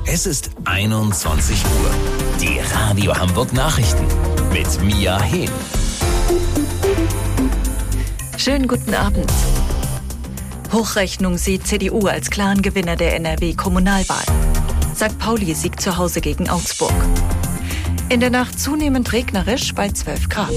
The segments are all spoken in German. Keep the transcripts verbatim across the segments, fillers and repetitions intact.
Es ist einundzwanzig Uhr. Die Radio Hamburg Nachrichten mit Mia Hehn. Schönen guten Abend. Hochrechnung sieht C D U als klaren Gewinner der N R W-Kommunalwahl. Sankt Pauli siegt zu Hause gegen Augsburg. In der Nacht zunehmend regnerisch bei zwölf Grad.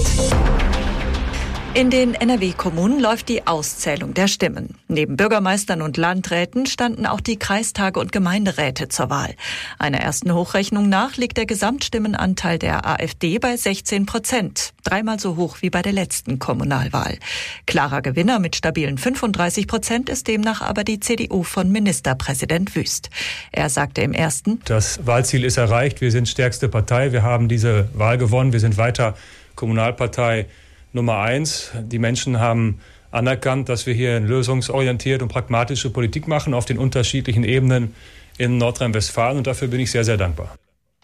In den N R W-Kommunen läuft die Auszählung der Stimmen. Neben Bürgermeistern und Landräten standen auch die Kreistage und Gemeinderäte zur Wahl. Einer ersten Hochrechnung nach liegt der Gesamtstimmenanteil der AfD bei sechzehn Prozent. Dreimal so hoch wie bei der letzten Kommunalwahl. Klarer Gewinner mit stabilen fünfunddreißig Prozent ist demnach aber die C D U von Ministerpräsident Wüst. Er sagte im ersten: Das Wahlziel ist erreicht. Wir sind stärkste Partei. Wir haben diese Wahl gewonnen. Wir sind weiter Kommunalpartei Nummer eins. Die Menschen haben anerkannt, dass wir hier lösungsorientiert und pragmatische Politik machen auf den unterschiedlichen Ebenen in Nordrhein-Westfalen. Und dafür bin ich sehr, sehr dankbar.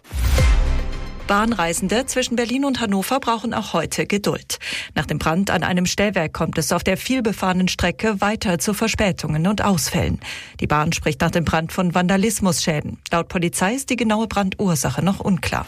Bahnreisende zwischen Berlin und Hannover brauchen auch heute Geduld. Nach dem Brand an einem Stellwerk kommt es auf der vielbefahrenen Strecke weiter zu Verspätungen und Ausfällen. Die Bahn spricht nach dem Brand von Vandalismusschäden. Laut Polizei ist die genaue Brandursache noch unklar.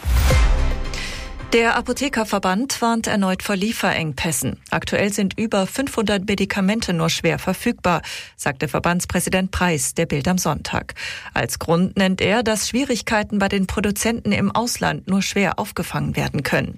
Der Apothekerverband warnt erneut vor Lieferengpässen. Aktuell sind über fünfhundert Medikamente nur schwer verfügbar, sagte Verbandspräsident Preis der Bild am Sonntag. Als Grund nennt er, dass Schwierigkeiten bei den Produzenten im Ausland nur schwer aufgefangen werden können.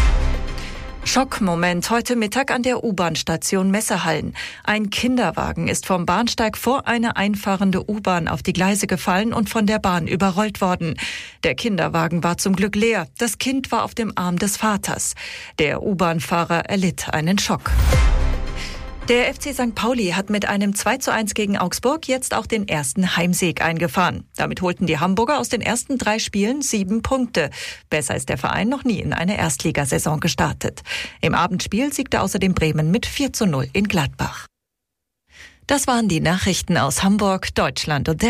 Schockmoment heute Mittag an der U-Bahn-Station Messehallen. Ein Kinderwagen ist vom Bahnsteig vor eine einfahrende U-Bahn auf die Gleise gefallen und von der Bahn überrollt worden. Der Kinderwagen war zum Glück leer. Das Kind war auf dem Arm des Vaters. Der U-Bahn-Fahrer erlitt einen Schock. Der F C Sankt Pauli hat mit einem zwei zu eins gegen Augsburg jetzt auch den ersten Heimsieg eingefahren. Damit holten die Hamburger aus den ersten drei Spielen sieben Punkte. Besser ist der Verein noch nie in eine Erstligasaison gestartet. Im Abendspiel siegte außerdem Bremen mit vier zu null in Gladbach. Das waren die Nachrichten aus Hamburg, Deutschland und der